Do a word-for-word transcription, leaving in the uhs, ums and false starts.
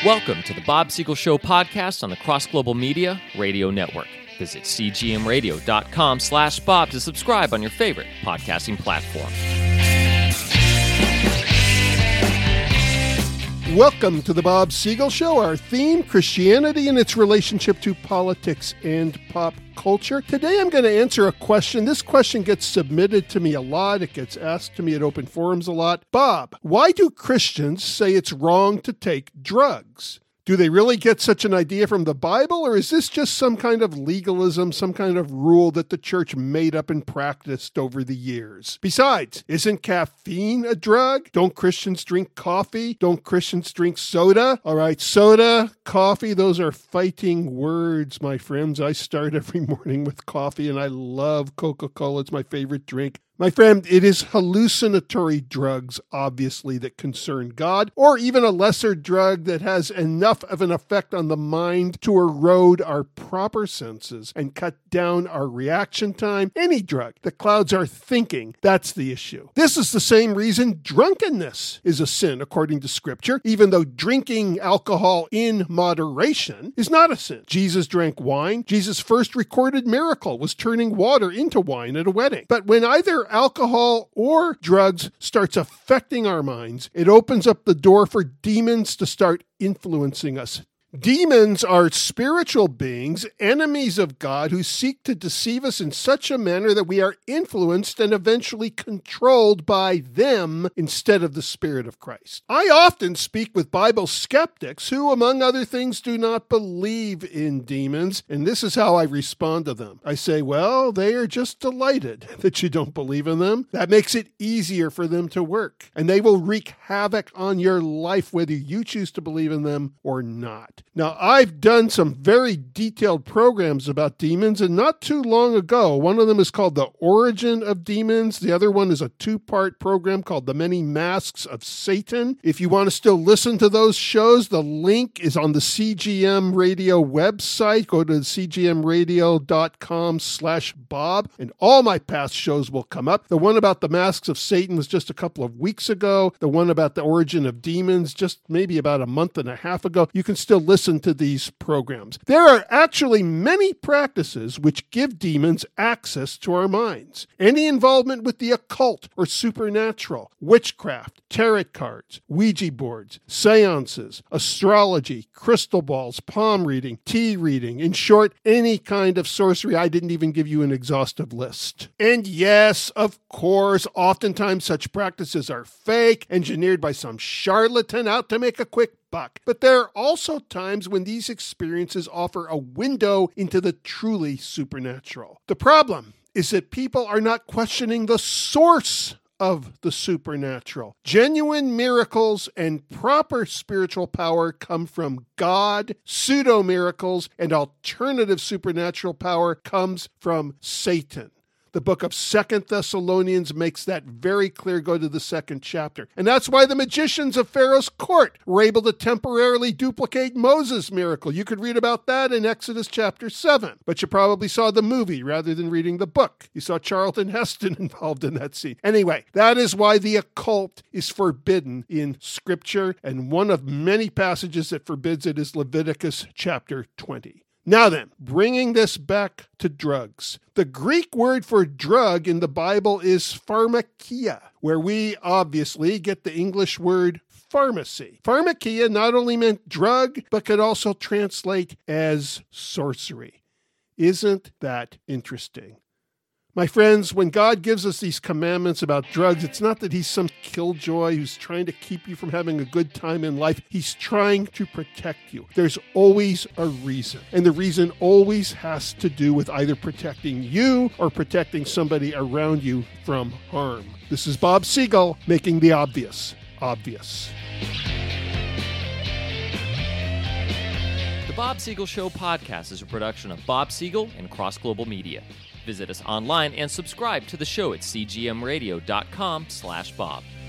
Welcome to the Bob Siegel Show podcast on the Cross Global Media Radio Network. Visit c g m radio dot com slash bob to subscribe on your favorite podcasting platform. Welcome to the Bob Siegel Show. Our theme, Christianity and its relationship to politics and pop culture. Today I'm going to answer a question. This question gets submitted to me a lot. It gets asked to me at open forums a lot. Bob, why do Christians say it's wrong to take drugs? Do they really get such an idea from the Bible, or is this just some kind of legalism, some kind of rule that the church made up and practiced over the years? Besides, isn't caffeine a drug? Don't Christians drink coffee? Don't Christians drink soda? All right, soda, coffee, those are fighting words, my friends. I start every morning with coffee, and I love Coca-Cola. It's my favorite drink. My friend, it is hallucinatory drugs, obviously, that concern God, or even a lesser drug that has enough of an effect on the mind to erode our proper senses and cut down our reaction time. Any drug that clouds our thinking, that's the issue. This is the same reason drunkenness is a sin, according to Scripture, even though drinking alcohol in moderation is not a sin. Jesus drank wine. Jesus' first recorded miracle was turning water into wine at a wedding. But when either alcohol or drugs starts affecting our minds, it opens up the door for demons to start influencing us. Demons are spiritual beings, enemies of God, who seek to deceive us in such a manner that we are influenced and eventually controlled by them instead of the Spirit of Christ. I often speak with Bible skeptics who, among other things, do not believe in demons, and this is how I respond to them. I say, well, they are just delighted that you don't believe in them. That makes it easier for them to work, and they will wreak havoc on your life whether you choose to believe in them or not. Now, I've done some very detailed programs about demons, and not too long ago, one of them is called The Origin of Demons. The other one is a two-part program called The Many Masks of Satan. If you want to still listen to those shows, the link is on the C G M Radio website. Go to c g m radio dot com slash bob, and all my past shows will come up. The one about the masks of Satan was just a couple of weeks ago. The one about the origin of demons, just maybe about a month and a half ago. You can still listen to these programs. There are actually many practices which give demons access to our minds. Any involvement with the occult or supernatural, witchcraft, tarot cards, Ouija boards, seances, astrology, crystal balls, palm reading, tea reading, in short, any kind of sorcery. I didn't even give you an exhaustive list. And yes, of course, oftentimes such practices are fake, engineered by some charlatan out to make a quick buck. But there are also times when these experiences offer a window into the truly supernatural. The problem is that people are not questioning the source of the supernatural. Genuine miracles and proper spiritual power come from God. Pseudo-miracles and alternative supernatural power comes from Satan. The book of Second Thessalonians makes that very clear. Go to the second chapter. And that's why the magicians of Pharaoh's court were able to temporarily duplicate Moses' miracle. You could read about that in Exodus chapter seven. But you probably saw the movie rather than reading the book. You saw Charlton Heston involved in that scene. Anyway, that is why the occult is forbidden in Scripture. And one of many passages that forbids it is Leviticus chapter twenty. Now then, bringing this back to drugs. The Greek word for drug in the Bible is pharmakia, where we obviously get the English word pharmacy. Pharmakia not only meant drug, but could also translate as sorcery. Isn't that interesting? My friends, when God gives us these commandments about drugs, it's not that he's some killjoy who's trying to keep you from having a good time in life. He's trying to protect you. There's always a reason. And the reason always has to do with either protecting you or protecting somebody around you from harm. This is Bob Siegel making the obvious obvious. The Bob Siegel Show podcast is a production of Bob Siegel and Cross Global Media. Visit us online and subscribe to the show at c g m radio dot com slash bob.